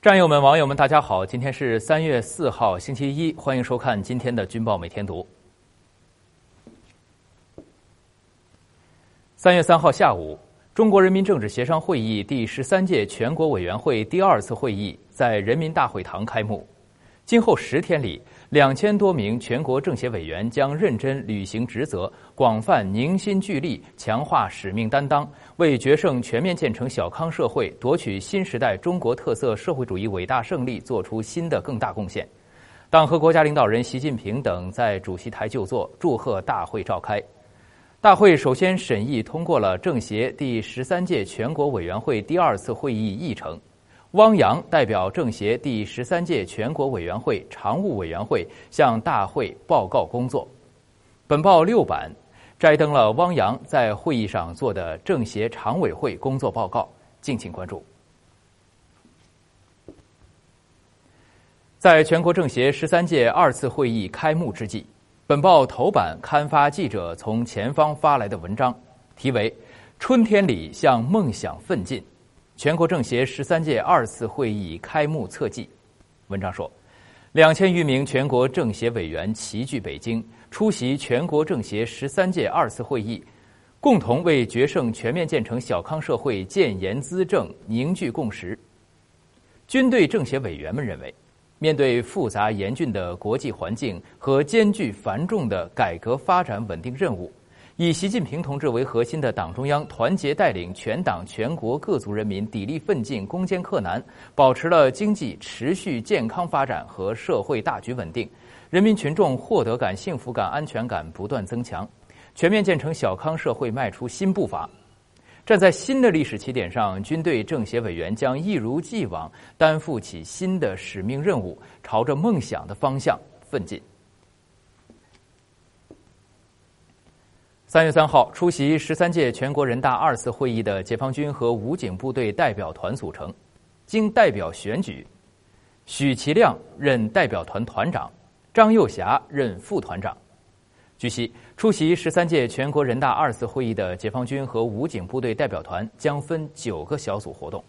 战友们、网友们，大家好！今天是3月4号，星期一，欢迎收看今天的《军报每天读》。3月3号下午，中国人民政治协商会议第13届全国委员会第2次会议在人民大会堂开幕。今后10天里，2000多名全国政协委员将认真履行职责，广泛凝心聚力，强化使命担当，为决胜全面建成小康社会、夺取新时代中国特色社会主义伟大胜利做出新的更大贡献。党和国家领导人习近平等在主席台就座，祝贺大会召开。大会首先审议通过了政协第13届全国委员会第2次会议议程。汪洋代表政协第13届全国委员会常务委员会向大会报告工作。本报6版摘登了汪洋在会议上做的政协常委会工作报告，敬请关注。在全国政协13届2次会议开幕之际，本报头版刊发记者从前方发来的文章，题为《春天里向梦想奋进》。全国政协13届2次会议开幕侧记。文章说，2000余名全国政协委员齐聚北京，出席全国政协13届2次会议，共同为决胜全面建成小康社会建言资政，凝聚共识。军队政协委员们认为，面对复杂严峻的国际环境和艰巨繁重的改革发展稳定任务，以习近平同志为核心的党中央团结带领全党全国各族人民砥砺奋进、攻坚克难，保持了经济持续健康发展和社会大局稳定，人民群众获得感、幸福感、安全感不断增强，全面建成小康社会迈出新步伐。站在新的历史起点上，军队政协委员将一如既往担负起新的使命任务，朝着梦想的方向奋进。3月3号，出席13届全国人大2次会议的解放军和武警部队代表团组成，经代表选举，许其亮任代表团团长，张又侠任副团长。据悉，出席13届全国人大2次会议的解放军和武警部队代表团将分9个小组活动。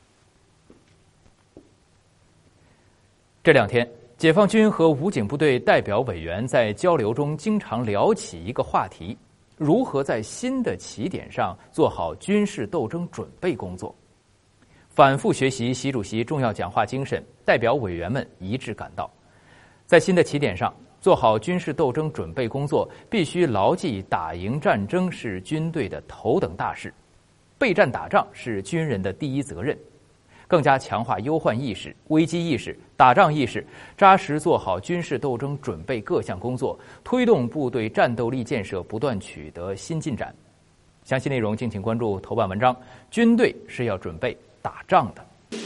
这2天，解放军和武警部队代表委员在交流中经常聊起一个话题：如何在新的起点上做好军事斗争准备工作？反复学习习主席重要讲话精神，代表委员们一致感到，在新的起点上做好军事斗争准备工作，必须牢记打赢战争是军队的头等大事，备战打仗是军人的第一责任。更加强化忧患意识、危机意识、打仗意识，扎实做好军事斗争准备各项工作，推动部队战斗力建设不断取得新进展。详细内容敬请关注头版文章。军队是要准备打仗的。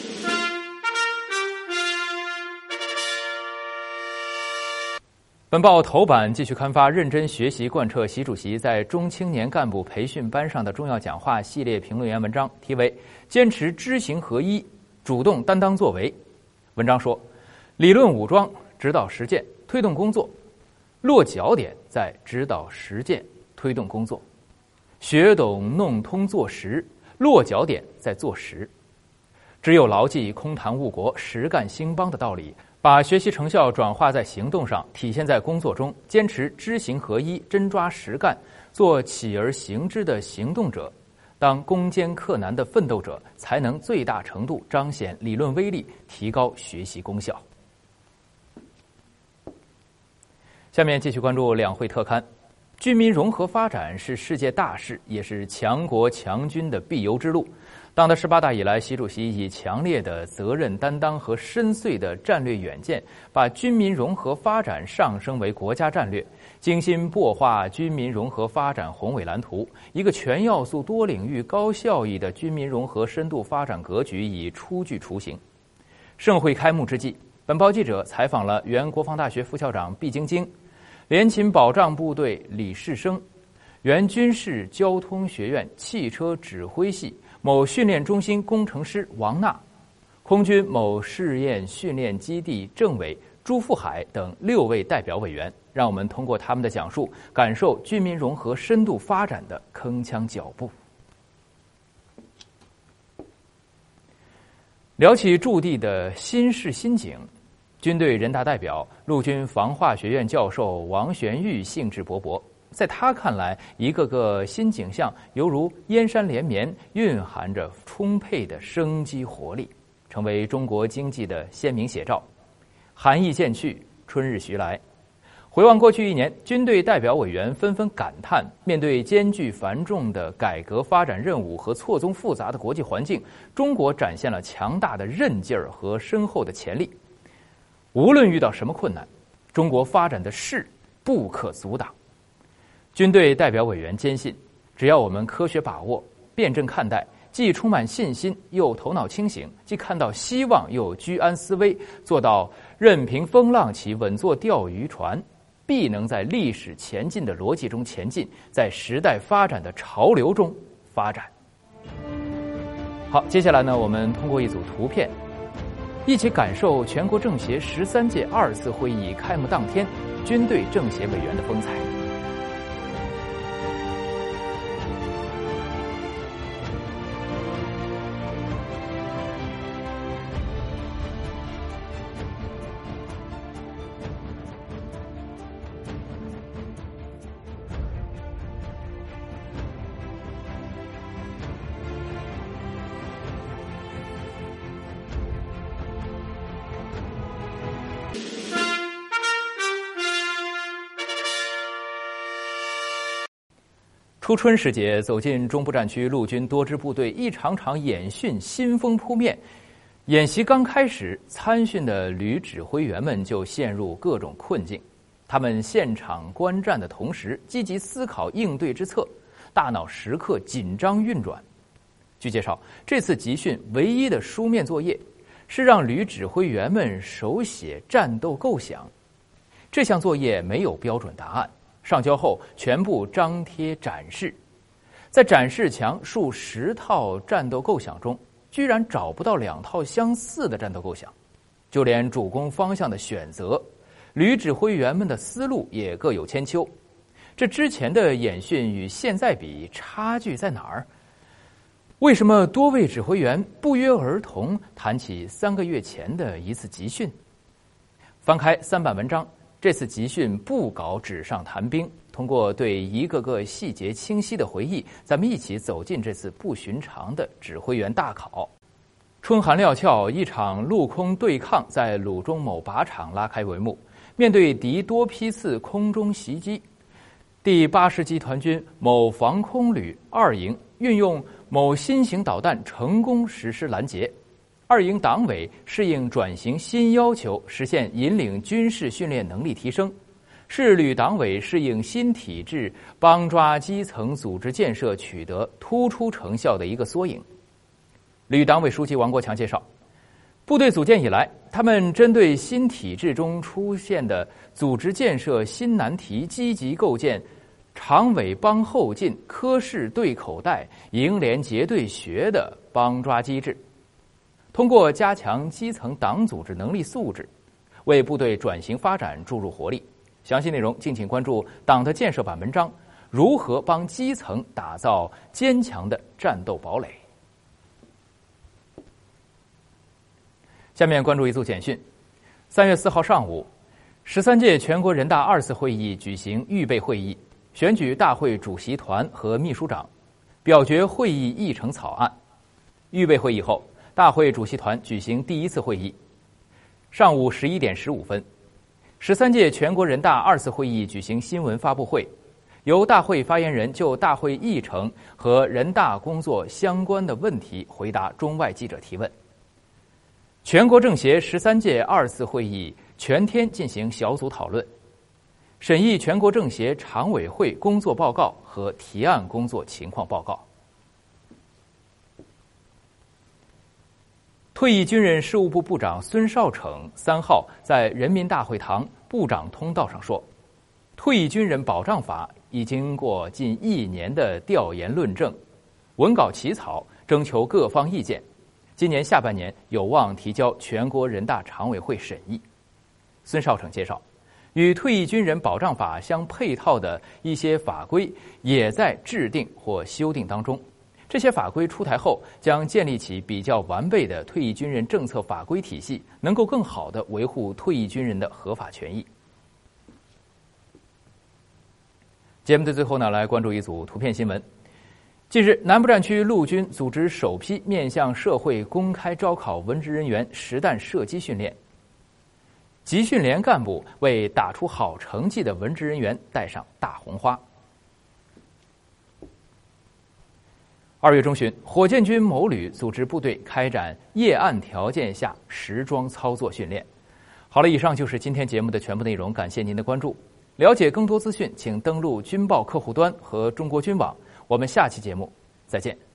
本报头版继续刊发认真学习贯彻习主席在中青年干部培训班上的重要讲话系列评论员文章，题为坚持知行合一，主动担当作为。文章说，理论武装，指导实践，推动工作，落脚点在指导实践，推动工作，学懂弄通做实，落脚点在做实。只有牢记空谈误国，实干兴邦的道理，把学习成效转化在行动上，体现在工作中，坚持知行合一，真抓实干，做起而行之的行动者，当攻坚克难的奋斗者，才能最大程度彰显理论威力，提高学习功效。下面继续关注两会特刊。军民融合发展是世界大事，也是强国强军的必由之路。党的18大以来，习主席以强烈的责任担当和深邃的战略远见，把军民融合发展上升为国家战略，精心擘画军民融合发展宏伟蓝图，一个全要素、多领域、高效益的军民融合深度发展格局已初具雏形。盛会开幕之际，本报记者采访了原国防大学副校长毕晶晶、联勤保障部队李世生、原军事交通学院汽车指挥系某训练中心工程师王娜、空军某试验训练基地政委朱富海等6位代表委员，让我们通过他们的讲述，感受军民融合深度发展的铿锵脚步。 聊起驻地的新式新景，军队人大代表、陆军防化学院教授王玄玉兴致勃勃。在他看来，一个个新景象犹如燕山连绵，蕴含着充沛的生机活力，成为中国经济的鲜明写照。寒意渐去，春日徐来。回望过去一年，军队代表委员纷纷感叹，面对艰巨繁重的改革发展任务和错综复杂的国际环境，中国展现了强大的韧劲儿和深厚的潜力。无论遇到什么困难，中国发展的势不可阻挡。军队代表委员坚信，只要我们科学把握、辩证看待，既充满信心又头脑清醒，既看到希望又居安思危，做到任凭风浪起，稳坐钓鱼船，必能在历史前进的逻辑中前进，在时代发展的潮流中发展。好，接下来呢，我们通过一组图片，一起感受全国政协13届2次会议开幕当天军队政协委员的风采。初春时节，走进中部战区陆军多支部队，一场场演训新风扑面。演习刚开始，参训的旅指挥员们就陷入各种困境。他们现场观战的同时，积极思考应对之策，大脑时刻紧张运转。据介绍，这次集训唯一的书面作业是让旅指挥员们手写战斗构想。这项作业没有标准答案，上交后全部张贴展示。在展示墙数10套战斗构想中，居然找不到2套相似的战斗构想。就连主攻方向的选择，旅指挥员们的思路也各有千秋。这之前的演训与现在比，差距在哪儿？为什么多位指挥员不约而同谈起3个月前的一次集训？翻开3版文章，这次集训不搞纸上谈兵，通过对一个个细节清晰的回忆，咱们一起走进这次不寻常的指挥员大考。春寒料峭，一场陆空对抗在鲁中某靶场拉开帷幕。面对敌多批次空中袭击，第80集团军某防空旅2营运用某新型导弹成功实施拦截。2营党委适应转型新要求，实现引领军事训练能力提升，是旅党委适应新体制，帮抓基层组织建设取得突出成效的一个缩影。旅党委书记王国强介绍，部队组建以来，他们针对新体制中出现的组织建设新难题，积极构建常委帮后进、科室对口袋、营连结对学的帮抓机制，通过加强基层党组织能力素质，为部队转型发展注入活力。详细内容敬请关注党的建设版文章，如何帮基层打造坚强的战斗堡垒。下面关注一组简讯。3月4号上午，13届全国人大2次会议举行预备会议，选举大会主席团和秘书长，表决会议议程草案。预备会议后，大会主席团举行第1次会议。上午11点15分，13届全国人大2次会议举行新闻发布会，由大会发言人就大会议程和人大工作相关的问题回答中外记者提问。全国政协13届2次会议全天进行小组讨论，审议全国政协常委会工作报告和提案工作情况报告。退役军人事务部部长孙少逞3号在人民大会堂部长通道上说，退役军人保障法已经过近1年的调研论证，文稿起草，征求各方意见，今年下半年有望提交全国人大常委会审议。孙少逞介绍，与退役军人保障法相配套的一些法规也在制定或修订当中， 这些法规出台后，将建立起比较完备的退役军人政策法规体系，能够更好地维护退役军人的合法权益。节目的最后呢，来关注一组图片新闻。近日，南部战区陆军组织首批面向社会公开招考文职人员实弹射击训练。集训连干部为打出好成绩的文职人员戴上大红花。2月中旬，火箭军某旅组织部队开展夜暗条件下实装操作训练。好了，以上就是今天节目的全部内容，感谢您的关注。了解更多资讯，请登录军报客户端和中国军网。我们下期节目再见。